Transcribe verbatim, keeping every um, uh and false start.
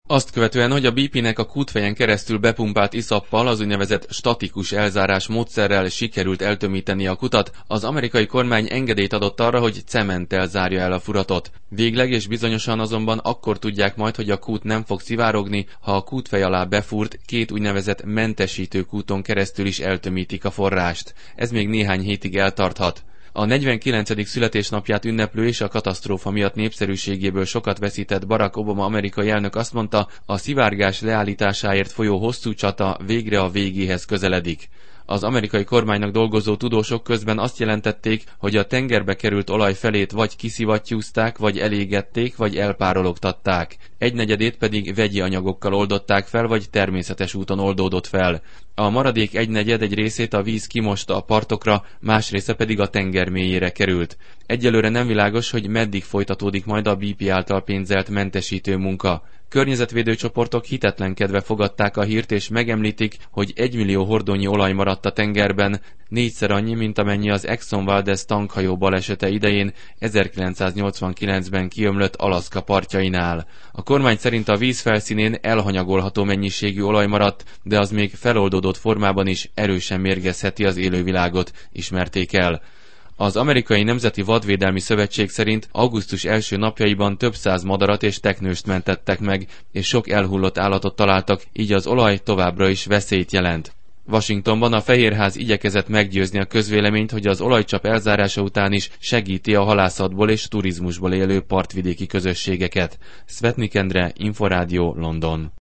Azt követően, hogy a bé pé-nek a kútfejen keresztül bepumpált iszappal, az úgynevezett statikus elzárás módszerrel sikerült eltömíteni a kutat, az amerikai kormány engedélyt adott arra, hogy cementtel zárja el a furatot. Végleg és bizonyosan azonban akkor tudják majd, hogy a kút nem fog szivárogni, ha a kútfej alá befúrt két úgynevezett mentesítő kúton keresztül is eltömítik a forrást. Ez még néhány hétig eltarthat. A negyvenkilencedik születésnapját ünneplő és a katasztrófa miatt népszerűségéből sokat veszített Barack Obama amerikai elnök azt mondta, a szivárgás leállításáért folyó hosszú csata végre a végéhez közeledik. Az amerikai kormánynak dolgozó tudósok közben azt jelentették, hogy a tengerbe került olaj felét vagy kiszivattyúzták, vagy elégették, vagy elpárologtatták. Egynegyedét pedig vegyi anyagokkal oldották fel, vagy természetes úton oldódott fel. A maradék egynegyed egy részét a víz kimosta a partokra, más része pedig a tenger mélyére került. Egyelőre nem világos, hogy meddig folytatódik majd a bé pé által pénzelt mentesítő munka. Környezetvédő csoportok hitetlenkedve fogadták a hírt és megemlítik, hogy egymillió hordónyi olaj maradt a tengerben, négyszer annyi, mint amennyi az Exxon Valdez tankhajó balesete idején ezerkilencszáznyolcvankilencben kiömlött Alaszka partjainál. A kormány szerint a víz felszínén elhanyagolható mennyiségű olaj maradt, de az még feloldódott formában is erősen mérgezheti az élővilágot, ismerték el. Az Amerikai Nemzeti Vadvédelmi Szövetség szerint augusztus első napjaiban több száz madarat és teknőst mentettek meg, és sok elhullott állatot találtak, így az olaj továbbra is veszélyt jelent. Washingtonban a Fehérház igyekezett meggyőzni a közvéleményt, hogy az olajcsap elzárása után is segíti a halászatból és turizmusból élő partvidéki közösségeket. Szvetnik Endre, Inforádió, London.